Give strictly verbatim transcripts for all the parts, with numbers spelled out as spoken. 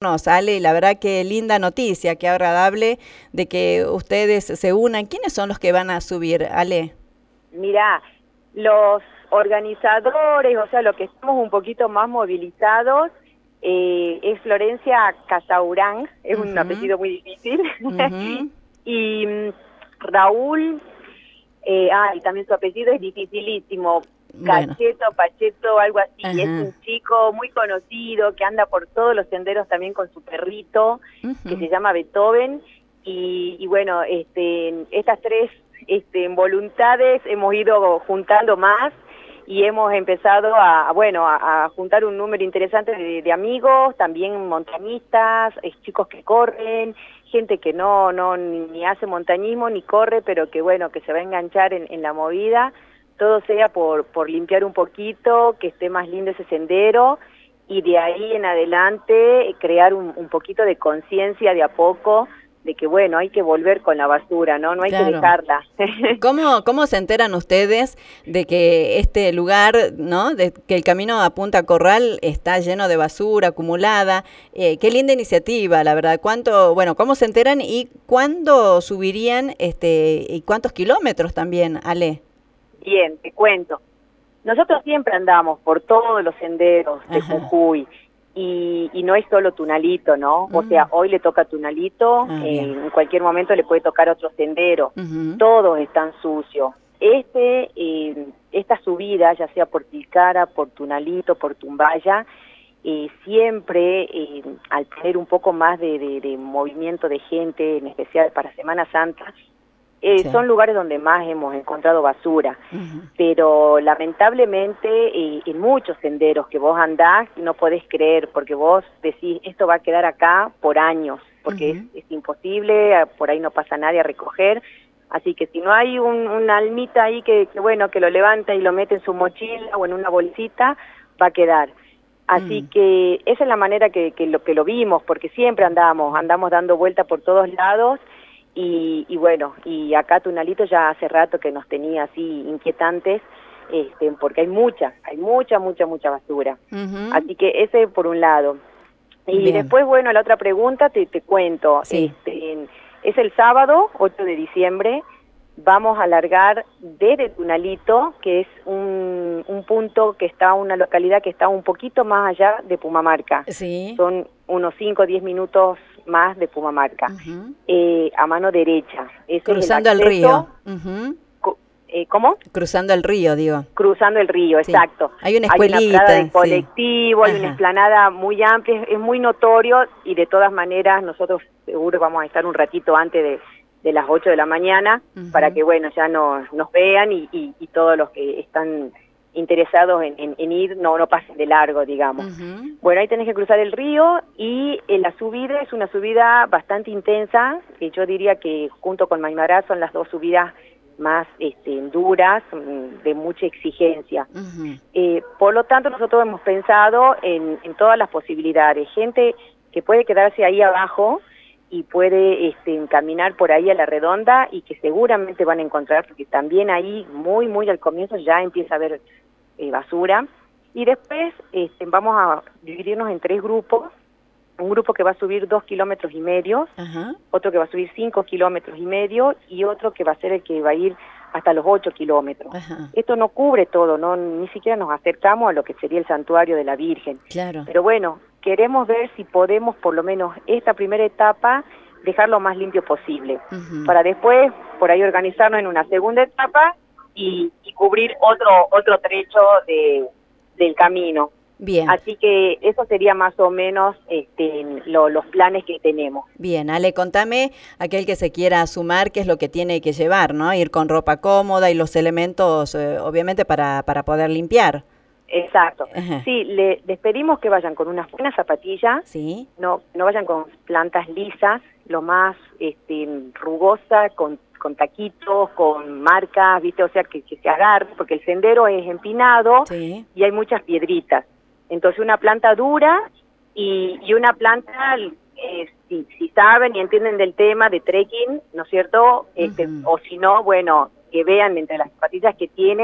Ale, la verdad que linda noticia, qué agradable de que ustedes se unan. ¿Quiénes son los que van a subir, Ale? Mirá, los organizadores, o sea, los que estamos un poquito más movilizados, eh, es Florencia Casaurán, es uh-huh. un apellido muy difícil, uh-huh. y um, Raúl, eh, ah, y también su apellido es dificilísimo, bueno. Cacheto, Pacheto, algo así, uh-huh. es un chico muy conocido que anda por todos los senderos también con su perrito, uh-huh. que se llama Beethoven, y, y bueno, este, estas tres este, voluntades hemos ido juntando más, y hemos empezado a, bueno, a, a juntar un número interesante de, de amigos, también montañistas, eh, chicos que corren, gente que no, no ni hace montañismo ni corre, pero que bueno, que se va a enganchar en, en la movida, todo sea por, por limpiar un poquito, que esté más lindo ese sendero, y de ahí en adelante crear un, un poquito de conciencia de a poco, de que bueno, hay que volver con la basura, ¿no? No hay claro. que dejarla. ¿Cómo, ¿Cómo se enteran ustedes de que este lugar, ¿no? De que el camino a Punta Corral está lleno de basura acumulada? Eh, qué linda iniciativa, la verdad. ¿Cuánto, bueno, cómo se enteran y cuándo subirían este y cuántos kilómetros también, Ale? Bien, te cuento. Nosotros siempre andamos por todos los senderos de Ajá. Jujuy. Y, y no es solo Tunalito, ¿no? Mm. O sea, hoy le toca a Tunalito, ah, eh, en cualquier momento le puede tocar otro sendero. Uh-huh. Todos están sucios. Este, eh, esta subida, ya sea por Tilcara, por Tunalito, por Tumbaya, eh, siempre, eh, al tener un poco más de, de, de movimiento de gente, en especial para Semana Santa, Eh, sí. son lugares donde más hemos encontrado basura, uh-huh. pero lamentablemente eh, en muchos senderos que vos andás no podés creer, porque vos decís, esto va a quedar acá por años, porque uh-huh. es, es imposible, por ahí no pasa nadie a recoger, así que si no hay un, una almita ahí que, que bueno, que lo levanta y lo mete en su mochila o en una bolsita, va a quedar. Así mm. que esa es la manera que, que, lo, que lo vimos, porque siempre andamos, andamos dando vuelta por todos lados. Y, y bueno, y acá Tunalito ya hace rato que nos tenía así inquietantes, este, porque hay mucha, hay mucha, mucha, mucha basura. Uh-huh. Así que ese por un lado. Y Bien. después, bueno, la otra pregunta te, te cuento. Sí. Este, es el sábado, ocho de diciembre, vamos a alargar desde Tunalito, que es un, un punto que está, una localidad que está un poquito más allá de Pumamarca. Sí. Son unos cinco o diez minutos más de Pumamarca, uh-huh. eh, a mano derecha. Ese Cruzando es el, el río. Uh-huh. eh, ¿Cómo? Cruzando el río, digo. Cruzando el río, sí. exacto. Hay una escuelita. Hay una parada de colectivo, sí. hay una explanada muy amplia, es, es muy notorio, y de todas maneras nosotros seguro vamos a estar un ratito antes de, de las ocho de la mañana, uh-huh. para que bueno, ya nos, nos vean y, y, y todos los que están interesados en, en, en ir no, no pasen de largo, digamos. Uh-huh. Bueno, ahí tenés que cruzar el río, y eh, la subida es una subida bastante intensa, que yo diría que junto con Maimará son las dos subidas más este, duras, de mucha exigencia. Uh-huh. Eh, por lo tanto, nosotros hemos pensado en, en todas las posibilidades. Gente que puede quedarse ahí abajo y puede este, caminar por ahí a la redonda, y que seguramente van a encontrar, porque también ahí muy, muy al comienzo ya empieza a haber eh, basura. Y después este, vamos a dividirnos en tres grupos. Un grupo que va a subir dos kilómetros y medio, uh-huh. otro que va a subir cinco kilómetros y medio, y otro que va a ser el que va a ir hasta los ocho kilómetros. Uh-huh. Esto no cubre todo, no, ni siquiera nos acercamos a lo que sería el santuario de la Virgen. Claro. Pero bueno, queremos ver si podemos por lo menos esta primera etapa dejar lo más limpio posible, uh-huh. para después por ahí organizarnos en una segunda etapa y, y cubrir otro otro trecho de, del camino. Bien. Así que eso sería más o menos este, lo, los planes que tenemos. Bien, Ale, contame, aquel que se quiera sumar, qué es lo que tiene que llevar, ¿no? Ir con ropa cómoda y los elementos, eh, obviamente, para, para poder limpiar. Exacto. Ajá. Sí, le, les pedimos que vayan con unas buenas zapatillas, ¿sí? no, no vayan con plantas lisas, lo más este, rugosa, con, con taquitos, con marcas, ¿viste? O sea, que, que se agarre, porque el sendero es empinado, sí. y hay muchas piedritas. Entonces una planta dura y, y una planta, eh, si, si saben y entienden del tema de trekking, ¿no es cierto? Este, uh-huh. O si no, bueno, que vean entre las zapatillas que tienen,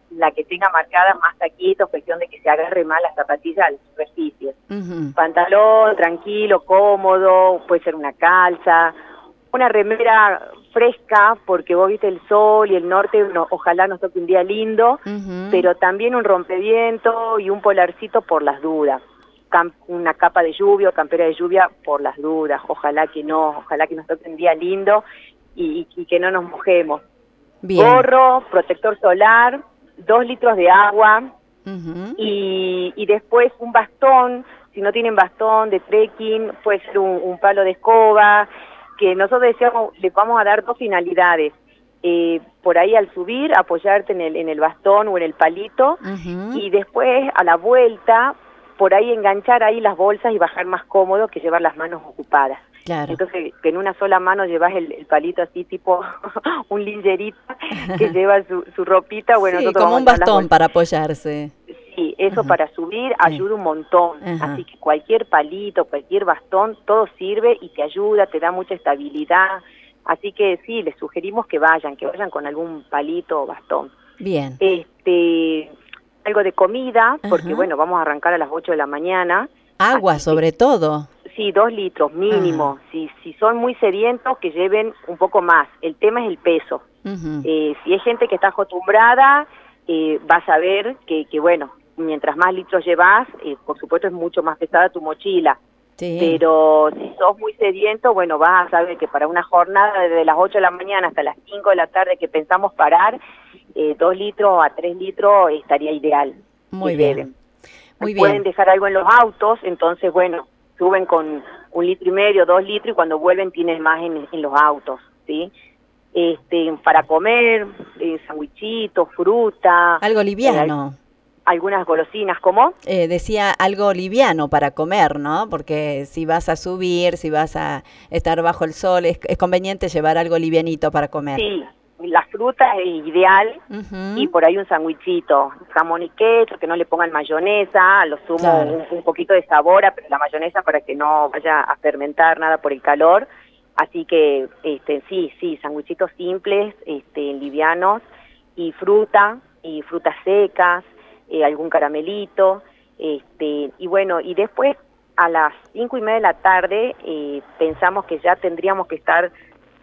la que tenga marcada más taquito, cuestión de que se agarre mal la zapatilla a la superficie. Uh-huh. Pantalón tranquilo, cómodo, puede ser una calza, una remera fresca, porque vos viste el sol y el norte, no, ojalá nos toque un día lindo, uh-huh. pero también un rompeviento y un polarcito por las dudas. Cam- una capa de lluvia o campera de lluvia por las dudas, ojalá que no, ojalá que nos toque un día lindo y, y, y que no nos mojemos. Bien. Gorro, protector solar, dos litros de agua, uh-huh. y, y después un bastón, si no tienen bastón de trekking, puede ser un, un palo de escoba, que nosotros decíamos, le vamos a dar dos finalidades, eh, por ahí al subir, apoyarte en el, en el bastón o en el palito, uh-huh. y después a la vuelta, por ahí enganchar ahí las bolsas y bajar más cómodo que llevar las manos ocupadas. Claro. Entonces, que en una sola mano llevas el, el palito así tipo un lingerita que lleva su, su ropita. Bueno, sí, nosotros como un bastón para apoyarse. Sí, eso uh-huh. para subir ayuda un montón. Uh-huh. Así que cualquier palito, cualquier bastón, todo sirve y te ayuda, te da mucha estabilidad. Así que sí, les sugerimos que vayan, que vayan con algún palito o bastón. Bien. Este, algo de comida, porque uh-huh. bueno, vamos a arrancar a las ocho de la mañana. Agua, sobre que, todo. Sí, dos litros mínimo. Ah. Si, si son muy sedientos, que lleven un poco más. El tema es el peso. Uh-huh. Eh, si hay gente que está acostumbrada, eh, vas a ver que, que, bueno, mientras más litros llevas, eh, por supuesto es mucho más pesada tu mochila. Sí. Pero si sos muy sediento, bueno, vas a saber que para una jornada desde las ocho de la mañana hasta las cinco de la tarde que pensamos parar, eh, dos litros a tres litros estaría ideal. Muy bien. Lleven. Muy bien. Pueden dejar algo en los autos, entonces, bueno, suben con un litro y medio, dos litros, y cuando vuelven tienen más en, en los autos, ¿sí? Este, para comer, eh, sandwichitos, fruta. Algo liviano. Eh, algunas golosinas, ¿cómo? Eh, decía algo liviano para comer, ¿no? Porque si vas a subir, si vas a estar bajo el sol, es, es conveniente llevar algo livianito para comer. Sí. La fruta es ideal, uh-huh. y por ahí un sandwichito, jamón y queso, que no le pongan mayonesa, a lo sumo claro. un, un poquito de sabor, pero la mayonesa para que no vaya a fermentar nada por el calor. Así que este sí, sí, sandwichitos simples, este livianos, y fruta, y frutas secas, eh, algún caramelito, este y bueno, y después a las cinco y media de la tarde eh, pensamos que ya tendríamos que estar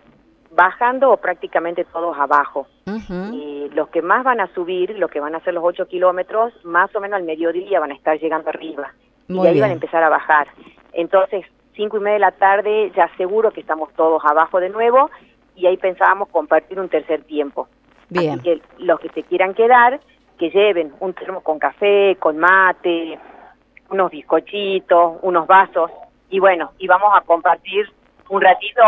bajando o prácticamente todos abajo. Uh-huh. Eh, los que más van a subir, los que van a hacer los ocho kilómetros, más o menos al mediodía van a estar llegando arriba. Muy y ahí bien. Van a empezar a bajar. Entonces, cinco y media de la tarde, ya seguro que estamos todos abajo de nuevo, y ahí pensábamos compartir un tercer tiempo. Bien. Así que los que se quieran quedar, que lleven un termo con café, con mate, unos bizcochitos, unos vasos, y bueno, y vamos a compartir un ratito.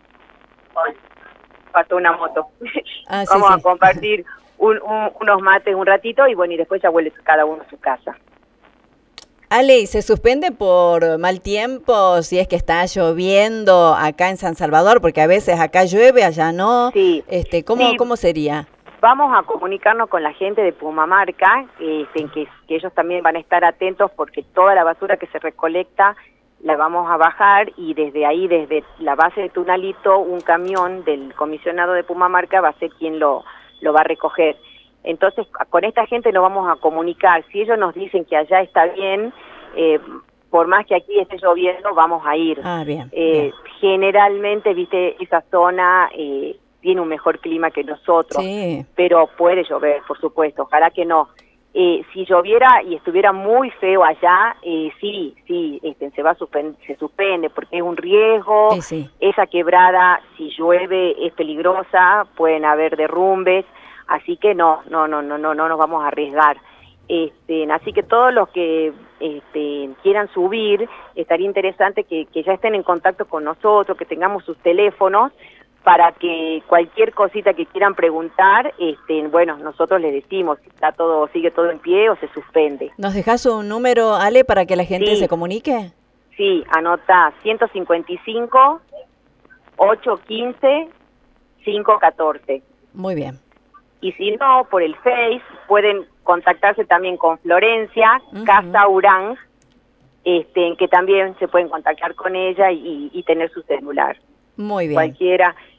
Pasó una moto. Ah, sí, Vamos sí. a compartir un, un, unos mates un ratito y bueno, y después ya vuelve cada uno a su casa. Ale, ¿y se suspende por mal tiempo si es que está lloviendo acá en San Salvador? Porque a veces acá llueve, allá no. Sí. Este, ¿cómo, sí. ¿Cómo sería? Vamos a comunicarnos con la gente de Pumamarca, este, en que, que ellos también van a estar atentos porque toda la basura que se recolecta la vamos a bajar, y desde ahí, desde la base de Tunalito, un camión del comisionado de Pumamarca va a ser quien lo, lo va a recoger. Entonces, con esta gente nos vamos a comunicar. Si ellos nos dicen que allá está bien, eh, por más que aquí esté lloviendo, vamos a ir. Ah, bien, eh, bien. Generalmente, viste, esa zona eh, tiene un mejor clima que nosotros, sí. pero puede llover, por supuesto, ojalá que no. Eh, si lloviera y estuviera muy feo allá, eh, sí, sí, este, se va a suspend- se suspende porque es un riesgo. Sí, sí. Esa quebrada, si llueve, es peligrosa, pueden haber derrumbes, así que no, no, no, no, no, no nos vamos a arriesgar. Este, así que todos los que este, quieran subir, estaría interesante que, que ya estén en contacto con nosotros, que tengamos sus teléfonos, para que cualquier cosita que quieran preguntar, este, bueno, nosotros les decimos si está todo, sigue todo en pie o se suspende. ¿Nos dejás un número, Ale, para que la gente sí. se comunique? Sí, anota ciento cincuenta y cinco, ochocientos quince, quinientos catorce. Muy bien. Y si no, por el Face, pueden contactarse también con Florencia, uh-huh. Casa Urang, este, que también se pueden contactar con ella y, y tener su celular. Muy bien. Cualquiera.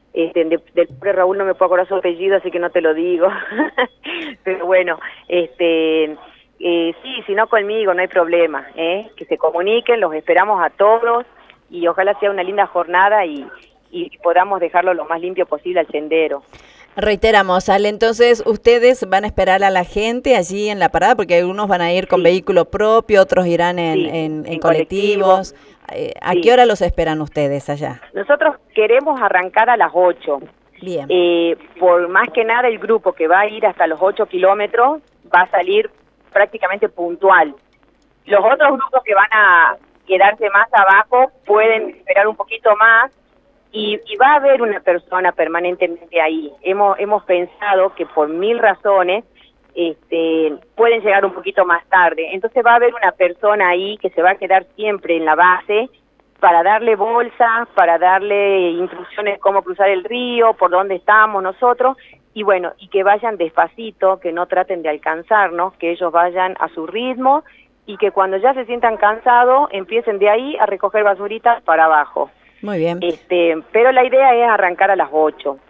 Este, de, del pobre Raúl no me puedo acordar su apellido, así que no te lo digo. Pero bueno, este, eh, sí, si no conmigo no hay problema, ¿eh? Que se comuniquen, los esperamos a todos y ojalá sea una linda jornada y, y podamos dejarlo lo más limpio posible al sendero. Reiteramos, Ale, entonces ustedes van a esperar a la gente allí en la parada, porque algunos van a ir con sí. vehículo propio, otros irán en, sí, en, en, en colectivos. Colectivo. ¿A sí. qué hora los esperan ustedes allá? Nosotros queremos arrancar a las ocho. Bien. Eh, por más que nada el grupo que va a ir hasta los ocho kilómetros va a salir prácticamente puntual. Los otros grupos que van a quedarse más abajo pueden esperar un poquito más. Y, y va a haber una persona permanentemente ahí. Hemos hemos pensado que por mil razones este, pueden llegar un poquito más tarde. Entonces va a haber una persona ahí que se va a quedar siempre en la base para darle bolsas, para darle instrucciones cómo cruzar el río, por dónde estamos nosotros. Y bueno, y que vayan despacito, que no traten de alcanzarnos, que ellos vayan a su ritmo y que cuando ya se sientan cansados empiecen de ahí a recoger basuritas para abajo. Muy bien. Este, pero la idea es arrancar a las ocho.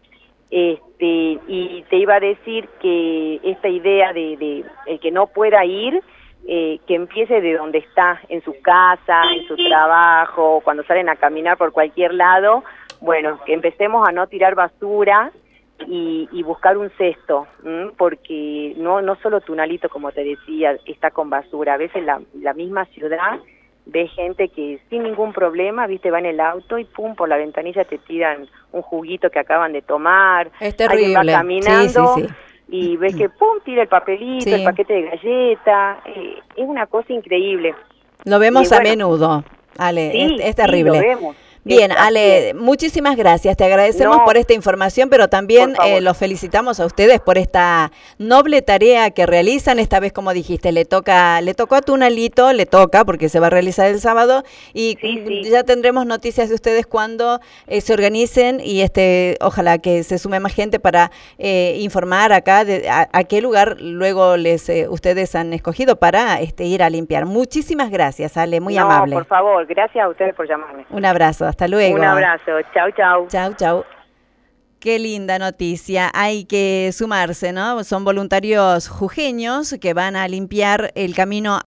Este, y te iba a decir que esta idea de, de el que no pueda ir, eh, que empiece de donde está, en su casa, en su trabajo, cuando salen a caminar por cualquier lado, bueno, que empecemos a no tirar basura y, y buscar un cesto, ¿m? Porque no no solo Tunalito, como te decía, está con basura, a veces la, la misma ciudad ve gente que sin ningún problema, viste, va en el auto y pum, por la ventanilla te tiran un juguito que acaban de tomar. Es terrible. Alguien va caminando sí, sí, sí. y ves que pum, tira el papelito, sí. el paquete de galletas. Eh, es una cosa increíble. Lo vemos y, bueno, a menudo, Ale, sí, es, es terrible. Sí, lo vemos. Bien, Ale, muchísimas gracias. Te agradecemos no, por esta información, pero también eh, los felicitamos a ustedes por esta noble tarea que realizan. Esta vez, como dijiste, le toca, le tocó a Tunalito, le toca porque se va a realizar el sábado y sí, sí. ya tendremos noticias de ustedes cuando eh, se organicen y este, ojalá que se sume más gente para eh, informar acá de a, a qué lugar luego les eh, ustedes han escogido para este ir a limpiar. Muchísimas gracias, Ale, muy no, amable. Por favor, gracias a ustedes por llamarme. Un abrazo. Hasta luego. Un abrazo. Chau, chau. Chau, chau. Qué linda noticia. Hay que sumarse, ¿no? Son voluntarios jujeños que van a limpiar el camino